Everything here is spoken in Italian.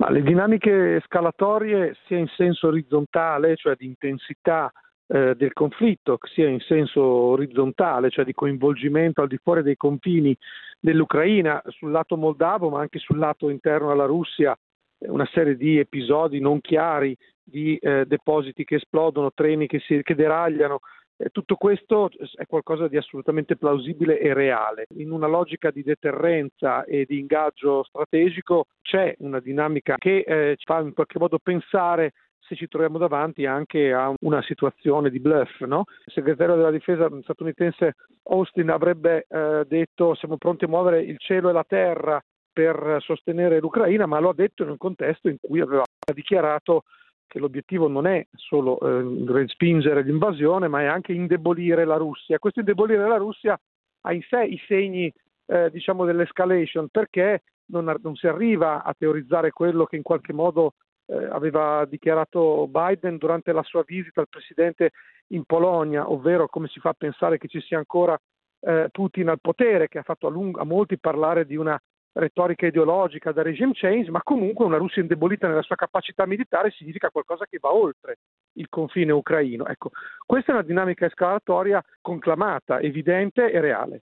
Ma le dinamiche scalatorie sia in senso orizzontale, cioè di intensità del conflitto, sia in senso orizzontale, cioè di coinvolgimento al di fuori dei confini dell'Ucraina, sul lato moldavo ma anche sul lato interno alla Russia, una serie di episodi non chiari, di depositi che esplodono, treni che deragliano. Tutto questo è qualcosa di assolutamente plausibile e reale. In una logica di deterrenza e di ingaggio strategico c'è una dinamica che ci fa in qualche modo pensare se ci troviamo davanti anche a una situazione di bluff, no? Il segretario della difesa statunitense Austin avrebbe detto siamo pronti a muovere il cielo e la terra per sostenere l'Ucraina, ma lo ha detto in un contesto in cui aveva dichiarato che l'obiettivo non è solo respingere l'invasione, ma è anche indebolire la Russia. Questo indebolire la Russia ha in sé i segni dell'escalation, perché non si arriva a teorizzare quello che in qualche modo aveva dichiarato Biden durante la sua visita al presidente in Polonia, ovvero come si fa a pensare che ci sia ancora Putin al potere, che ha fatto a molti parlare di una retorica ideologica da regime change, ma comunque una Russia indebolita nella sua capacità militare significa qualcosa che va oltre il confine ucraino. Ecco, questa è una dinamica escalatoria conclamata, evidente e reale.